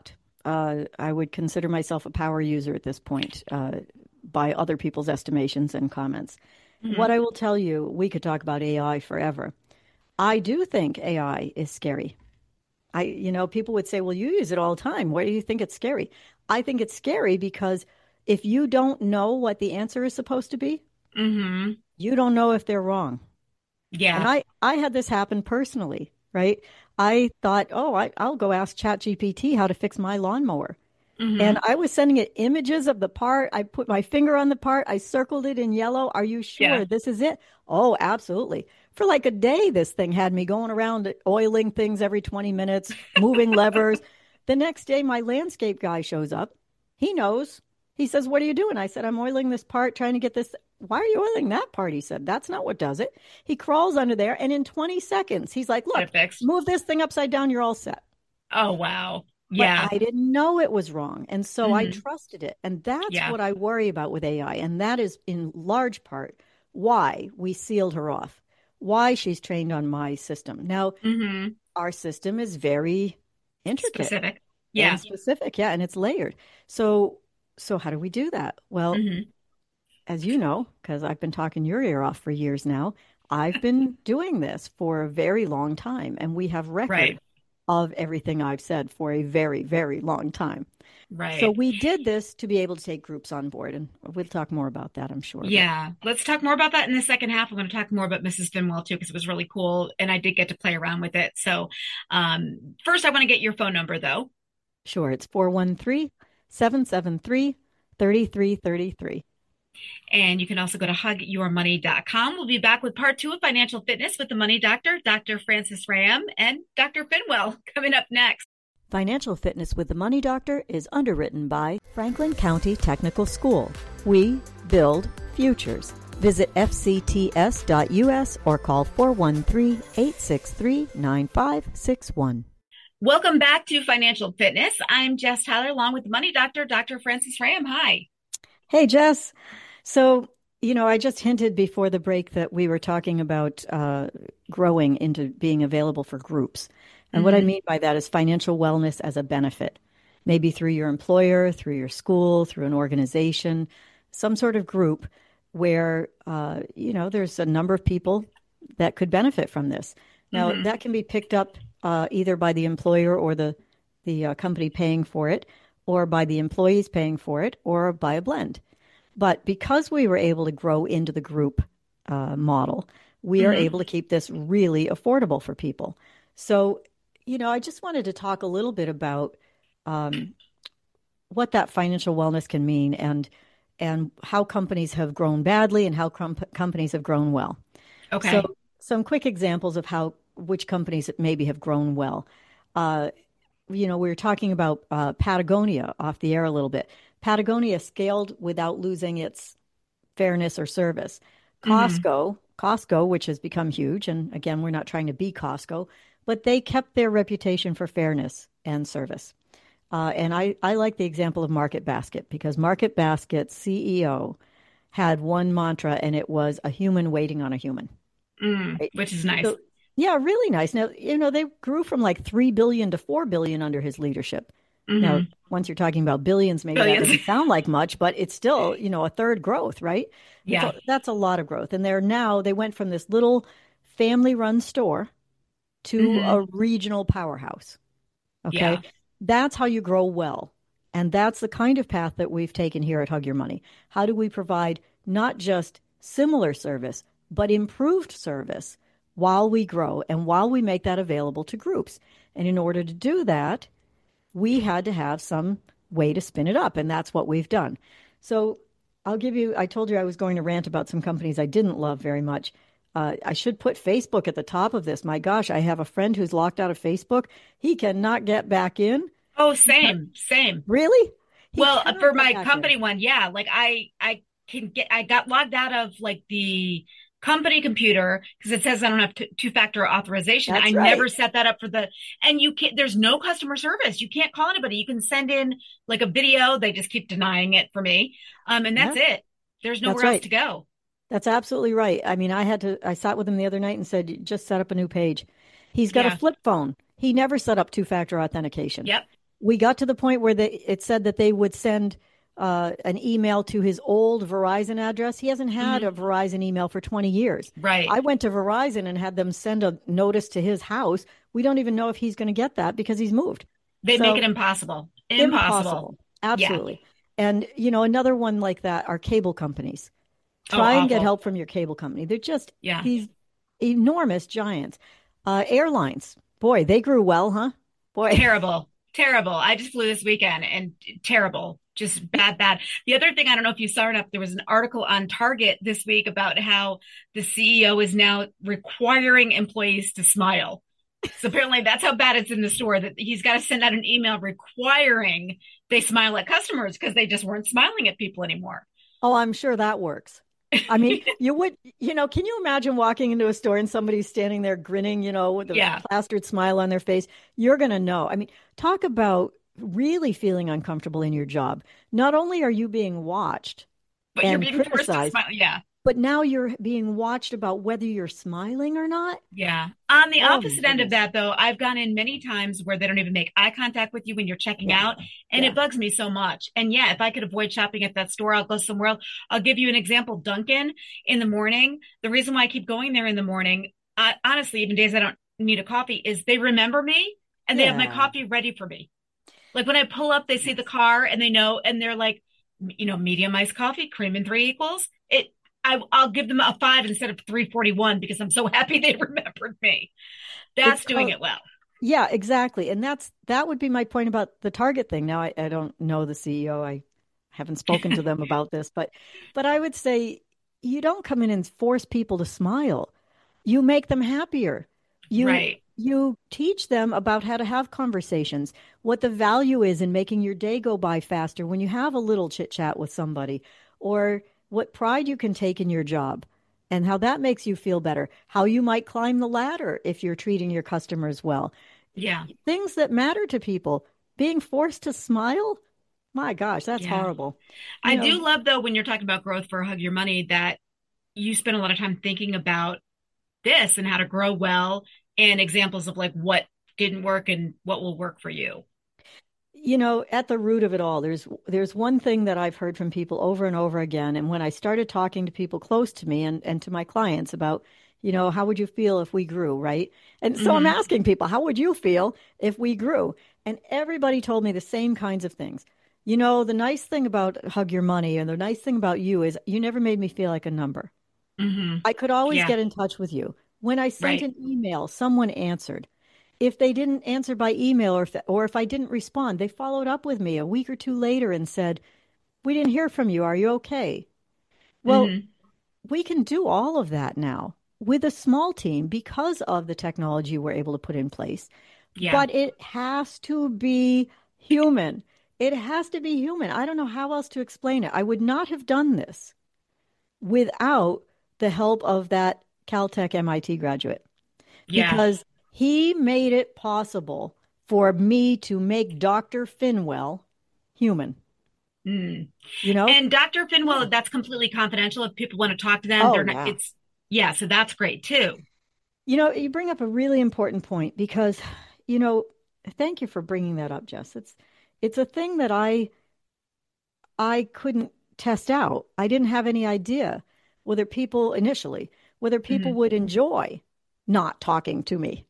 I would consider myself a power user at this point, by other people's estimations and comments. What I will tell you, we could talk about AI forever. I do think AI is scary. People would say, well, you use it all the time. Why do you think it's scary? I think it's scary because if you don't know what the answer is supposed to be, you don't know if they're wrong. Yeah. And I had this happen personally, right? I thought, I'll go ask ChatGPT how to fix my lawnmower. And I was sending it images of the part. I put my finger on the part. I circled it in yellow. Are you sure this is it? Oh, absolutely. For like a day, this thing had me going around oiling things every 20 minutes, moving levers. The next day, my landscape guy shows up. He knows. He says, what are you doing? I said, I'm oiling this part, trying to get this. Why are you oiling that part? He said, that's not what does it. He crawls under there, and in 20 seconds, he's like, look, move this thing upside down. You're all set. Oh, wow. Yeah. But I didn't know it was wrong. And so I trusted it. And that's what I worry about with AI. And that is in large part why we sealed her off, why she's trained on my system. Now, our system is very intricate. Specific. Yeah. And specific. Yeah. And it's layered. So how do we do that? Well, as you know, because I've been talking your ear off for years now, I've been doing this for a very long time. And we have record of everything I've said for a very, very long time. Right. So we did this to be able to take groups on board, and we'll talk more about that, I'm sure. Yeah. Let's talk more about that in the second half. I'm going to talk more about Mrs. Finwell too, because it was really cool. And I did get to play around with it. So first I want to get your phone number though. Sure. It's 413-773-3333. And you can also go to hugyourmoney.com. We'll be back with part 2 of Financial Fitness with the Money Doctor, Dr. Francis Ram, and Dr. Finwell coming up next. Financial Fitness with the Money Doctor is underwritten by Franklin County Technical School. We build futures. Visit fcts.us or call 413-863-9561. Welcome back to Financial Fitness. I'm Jess Tyler, along with the Money Doctor, Dr. Francis Ram. Hi. Hey, Jess. So, I just hinted before the break that we were talking about growing into being available for groups. And what I mean by that is financial wellness as a benefit, maybe through your employer, through your school, through an organization, some sort of group where, there's a number of people that could benefit from this. Now, that can be picked up either by the employer or the company paying for it, or by the employees paying for it, or by a blend. But because we were able to grow into the group model, we are able to keep this really affordable for people. So, I just wanted to talk a little bit about what that financial wellness can mean and how companies have grown badly and how companies have grown well. Okay. So some quick examples of which companies maybe have grown well. We were talking about Patagonia off the air a little bit. Patagonia scaled without losing its fairness or service. Costco, which has become huge, and again, we're not trying to be Costco, but they kept their reputation for fairness and service. And I like the example of Market Basket, because Market Basket's CEO had one mantra, and it was a human waiting on a human. Right? Which is nice. So, yeah, really nice. Now, they grew from like 3 billion to 4 billion under his leadership. Now, once you're talking about billions, maybe that doesn't sound like much, but it's still, a third growth, right? Yeah. So that's a lot of growth. And they went from this little family-run store to a regional powerhouse. Okay. Yeah. That's how you grow well. And that's the kind of path that we've taken here at Hug Your Money. How do we provide not just similar service, but improved service while we grow and while we make that available to groups? And in order to do that, we had to have some way to spin it up, and that's what we've done. So I told you I was going to rant about some companies I didn't love very much. I should put Facebook at the top of this. My gosh, I have a friend who's locked out of Facebook. He cannot get back in. Oh, same. Really? Well, for my company one, yeah. Like I got logged out of like the company computer because it says I don't have two-factor authorization. That's I right. never set that up and you can't, there's no customer service. You can't call anybody. You can send in like a video. They just keep denying it for me. And that's it. There's nowhere else to go. That's absolutely right. I mean, I sat with him the other night and said, just set up a new page. He's got a flip phone. He never set up two-factor authentication. Yep. We got to the point where it said that they would send an email to his old Verizon address. He hasn't had a Verizon email for 20 years. Right. I went to Verizon and had them send a notice to his house. We don't even know if he's going to get that because he's moved. They make it impossible. Impossible. Absolutely. Yeah. And, another one like that are cable companies. Try and get help from your cable company. They're just these enormous giants. Airlines. Boy, they grew well, huh? Boy. Terrible. I just flew this weekend and terrible. Just bad. The other thing, I don't know if you saw it up, there was an article on Target this week about how the CEO is now requiring employees to smile. So apparently that's how bad it's in the store, that he's got to send out an email requiring they smile at customers because they just weren't smiling at people anymore. Oh, I'm sure that works. I mean, you would, can you imagine walking into a store and somebody's standing there grinning, with a plastered smile on their face? You're going to know. I mean, talk about really feeling uncomfortable in your job. Not only are you being watched, but you're being forced to smile. Yeah. But now you're being watched about whether you're smiling or not. Yeah. On the opposite end of that, though, I've gone in many times where they don't even make eye contact with you when you're checking out. And it bugs me so much. And if I could avoid shopping at that store, I'll go somewhere else. I'll give you an example. Dunkin' in the morning. The reason why I keep going there in the morning, honestly, even days I don't need a coffee, is they remember me and they have my coffee ready for me. Like when I pull up, they see the car and they know, and they're like, medium iced coffee, cream and 3 equals. I'll give them a 5 instead of 341 because I'm so happy they remembered me. That's doing it well. Yeah, exactly. And that would be my point about the Target thing. Now, I don't know the CEO. I haven't spoken to them about this, but I would say you don't come in and force people to smile. You make them happier. You teach them about how to have conversations, what the value is in making your day go by faster when you have a little chit chat with somebody, or what pride you can take in your job and how that makes you feel better, how you might climb the ladder if you're treating your customers well. Yeah. Things that matter to people. Being forced to smile, my gosh, that's horrible. I do love, though, when you're talking about growth for Hug Your Money, that you spend a lot of time thinking about this and how to grow well and examples of like what didn't work and what will work for you. At the root of it all, there's one thing that I've heard from people over and over again. And when I started talking to people close to me and to my clients about, how would you feel if we grew, right? And so I'm asking people, how would you feel if we grew? And everybody told me the same kinds of things. The nice thing about Hug Your Money and the nice thing about you is you never made me feel like a number. I could always get in touch with you. When I sent an email, someone answered. If they didn't answer by email or if I didn't respond, they followed up with me a week or two later and said, "We didn't hear from you. Are you okay?" Well, we can do all of that now with a small team because of the technology we're able to put in place. Yeah. But it has to be human. It has to be human. I don't know how else to explain it. I would not have done this without the help of that Caltech MIT graduate. Yeah. Because he made it possible for me to make Dr. Finwell human. And Dr. Finwell, that's completely confidential. If people want to talk to them, so that's great too. You bring up a really important point because, thank you for bringing that up, Jess. It's a thing that I couldn't test out. I didn't have any idea whether people would enjoy not talking to me.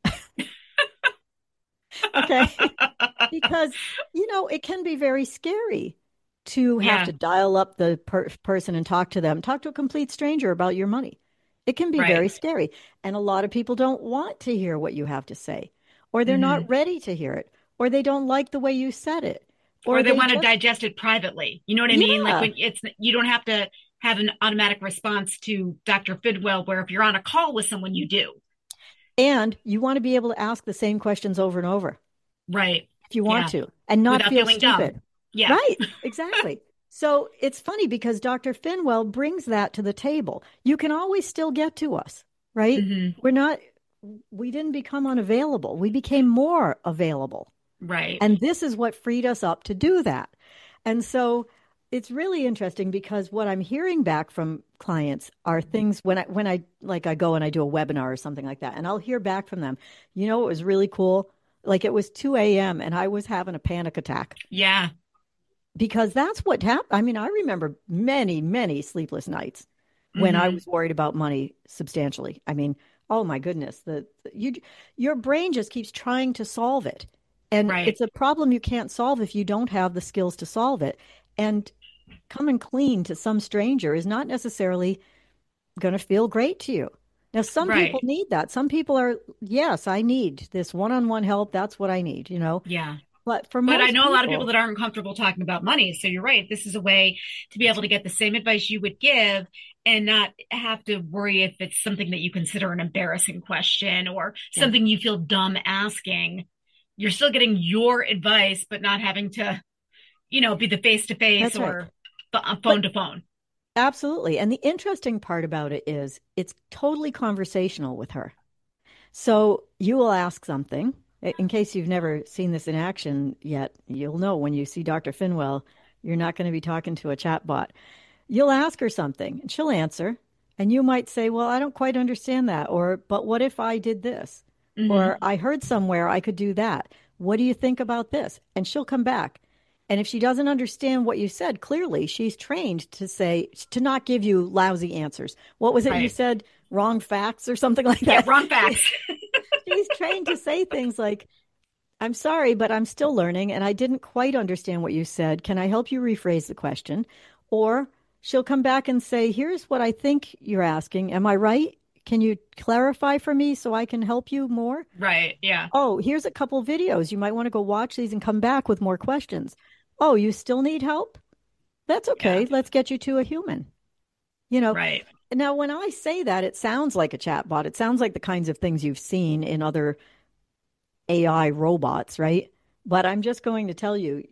Okay. Because, it can be very scary to have to dial up the person and talk to a complete stranger about your money. It can be very scary. And a lot of people don't want to hear what you have to say, or they're not ready to hear it, or they don't like the way you said it. Or they want to digest it privately. You know what I mean? Like when you don't have to have an automatic response to Dr. Fidwell, where if you're on a call with someone, you do. And you want to be able to ask the same questions over and over. Right. If you want to, and not without feel feeling stupid. Dumb. Yeah. Right. Exactly. So it's funny because Dr. Finwell brings that to the table. You can always still get to us, right? We didn't become unavailable. We became more available. Right. And this is what freed us up to do that. And so it's really interesting because what I'm hearing back from clients are things when I go and I do a webinar or something like that, and I'll hear back from them. It was really cool. Like it was 2 a.m. and I was having a panic attack Yeah. because that's what happened. I mean, I remember many, many sleepless nights when I was worried about money substantially. I mean, oh my goodness, your brain just keeps trying to solve it. And Right. it's a problem you can't solve if you don't have the skills to solve it. And coming clean to some stranger is not necessarily going to feel great to you. Now, some people Right. need that. Some people are, yes, I need this one-on-one help. That's what I need, you know. Yeah. But for But I most know a lot of people people, that aren't comfortable talking about money. So you're right. This is a way to be able to get the same advice you would give and not have to worry if it's something that you consider an embarrassing question or yeah, something you feel dumb asking. You're still getting your advice, but not having to, be the face to face that's right. or But phone to phone. absolutely. And the interesting part about it is it's totally conversational with her. So you will ask something. In case you've never seen this in action yet, you'll know when you see Dr. Finwell, you're not going to be talking to a chatbot. You'll ask her something and she'll answer. And you might say, well, I don't quite understand that. Or, but what if I did this? Or I heard somewhere I could do that. What do you think about this? And she'll come back. And if she doesn't understand what you said, clearly she's trained to not give you lousy answers. What was it you Right. said? Wrong facts or something like Yeah, that? wrong facts. She's trained to say things like, I'm sorry, but I'm still learning and I didn't quite understand what you said. Can I help you rephrase the question? Or she'll come back and say, here's what I think you're asking. Am I right? Can you clarify for me so I can help you more? Right. Yeah. Oh, here's a couple videos. You might want to go watch these and come back with more questions. Oh, you still need help? That's okay. Yeah. Let's get you to a human. You know, Right. now when I say that, it sounds like a chatbot. It sounds like the kinds of things you've seen in other AI robots, right? But I'm just going to tell you,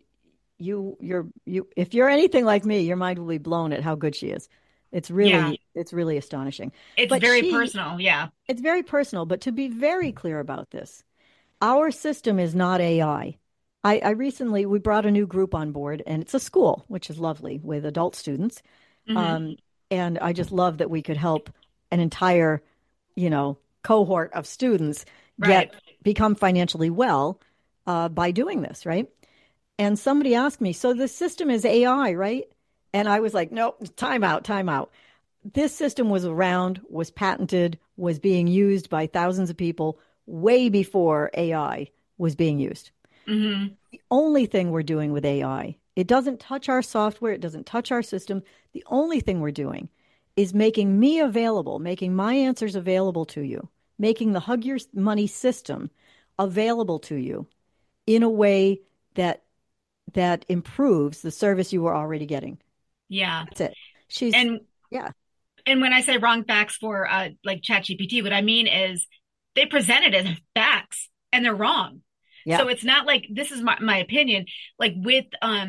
if you're anything like me, your mind will be blown at how good she is. Yeah. It's really astonishing. It's But very personal. Yeah. it's very personal. But to be very clear about this, our system is not AI. I recently, we brought a new group on board, and it's a school, which is lovely with adult students. Um, and I just love that we could help an entire, cohort of students Right. become financially well by doing this, right? And somebody asked me, so the system is AI, right? And I was like, nope, time out, time out. This system was around, was patented, was being used by thousands of people way before AI was being used. The only thing we're doing with AI, it doesn't touch our software, it doesn't touch our system. The only thing we're doing is making me available, making my answers available to you, making the Hug Your Money system available to you in a way that improves the service you were already getting. Yeah. That's it. She's And yeah, and when I say wrong facts for like ChatGPT, what I mean is they present it as facts and they're wrong. yeah, So it's not like this is my opinion. Like with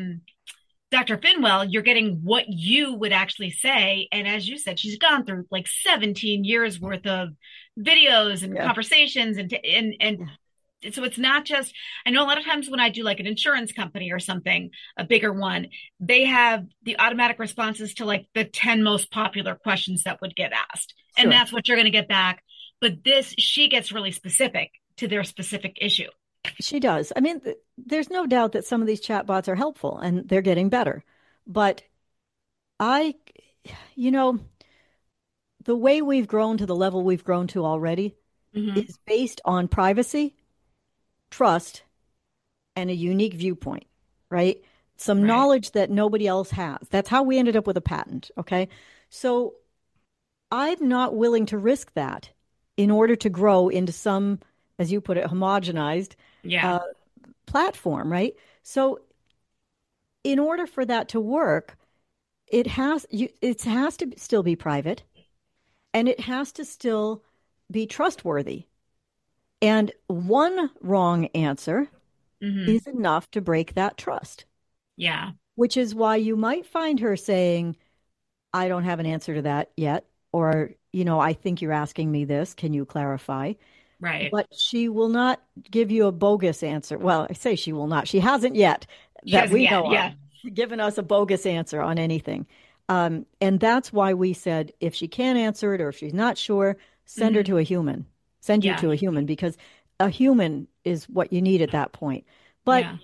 Dr. Finwell, you're getting what you would actually say. And as you said, she's gone through like 17 years worth of videos and yeah, conversations and so it's not just, I know a lot of times when I do like an insurance company or something, a bigger one, they have the automatic responses to like the 10 most popular questions that would get asked. And sure. that's what you're going to get back. But she gets really specific to their specific issue. She does. I mean, there's no doubt that some of these chatbots are helpful and they're getting better. But I, you know, the way we've grown to the level we've grown to already is based on privacy, trust, and a unique viewpoint, right? Some Right. knowledge that nobody else has. That's how we ended up with a patent, okay? So I'm not willing to risk that in order to grow into some, as you put it, homogenized Yeah. platform, right? So in order for that to work, it has to still be private and it has to still be trustworthy. And one wrong answer is enough to break that trust, Yeah. which is why you might find her saying, I don't have an answer to that yet, or, I think you're asking me this. Can you clarify? Right. But she will not give you a bogus answer. Well, I say she will not. She hasn't yet She that hasn't we yet, know yeah. of given us a bogus answer on anything. And that's why we said if she can't answer it or if she's not sure, send her to a human. Send you Yeah. to a human because a human is what you need at that point. But Yeah.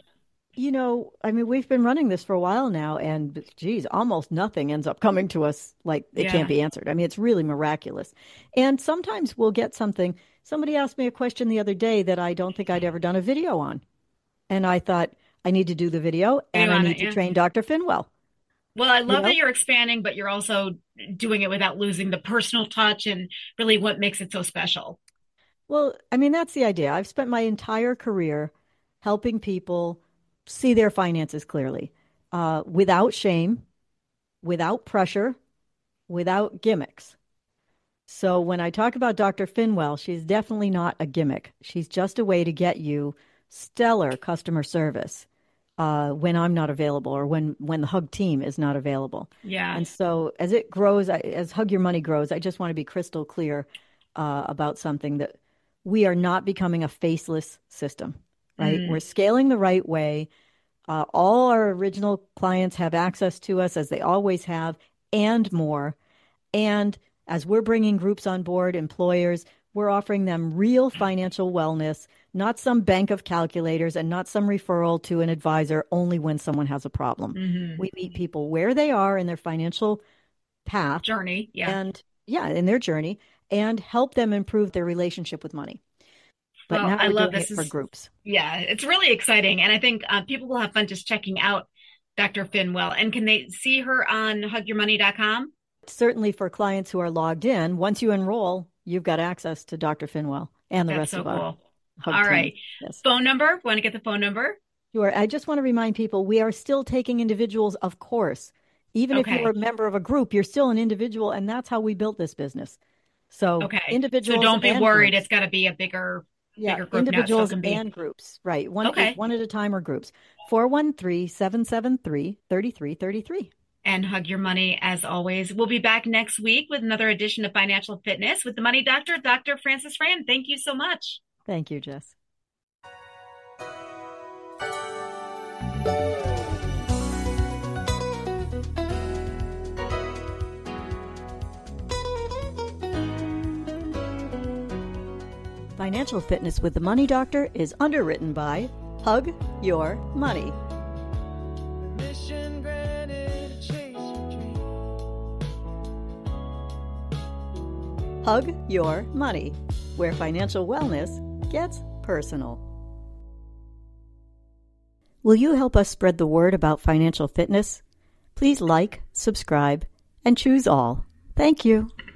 I mean, we've been running this for a while now, and geez, almost nothing ends up coming to us like it Yeah. can't be answered. I mean, it's really miraculous. And sometimes we'll get something. Somebody asked me a question the other day that I don't think I'd ever done a video on. And I thought, I need to do the video and Video I on need it, to yeah. train Dr. Finwell. Well, I love know? that you're expanding, but you're also doing it without losing the personal touch and really what makes it so special. Well, I mean, that's the idea. I've spent my entire career helping people see their finances clearly, without shame, without pressure, without gimmicks. So when I talk about Dr. Finwell, she's definitely not a gimmick. She's just a way to get you stellar customer service when I'm not available or when the Hug team is not available. Yeah. And so as it grows, as Hug Your Money grows, I just want to be crystal clear about something that we are not becoming a faceless system, right? We're scaling the right way. All our original clients have access to us as they always have and more. And as we're bringing groups on board, employers, we're offering them real financial wellness, not some bank of calculators and not some referral to an advisor only when someone has a problem. We meet people where they are in their financial path Journey. Yeah. and in their journey and help them improve their relationship with money. But Well, now I we're love doing this. it for groups. Yeah, it's really exciting. And I think people will have fun just checking out Dr. Finwell. And can they see her on hugyourmoney.com? Certainly for clients who are logged in, once you enroll, you've got access to Dr. Finwell and the That's rest so of our cool. Hug All team. right. Yes. Phone number? Want to get the phone number? Sure. I just want to remind people we are still taking individuals, of course. Even if Okay. you're a member of a group, you're still an individual, and that's how we built this business. So Okay. individuals So don't be and worried. groups. It's got to be a bigger group now. It still Individuals can be. and groups. Right. One Okay. one at a time or groups. 413-773-3333. And Hug Your Money, as always. We'll be back next week with another edition of Financial Fitness with the Money Doctor, Dr. Frances Fran. Thank you so much. Thank you, Jess. Financial Fitness with the Money Doctor is underwritten by Hug Your Money. Mission granted, chase your dream. Hug Your Money, where financial wellness gets personal. Will you help us spread the word about financial fitness? Please like, subscribe, and choose all. Thank you.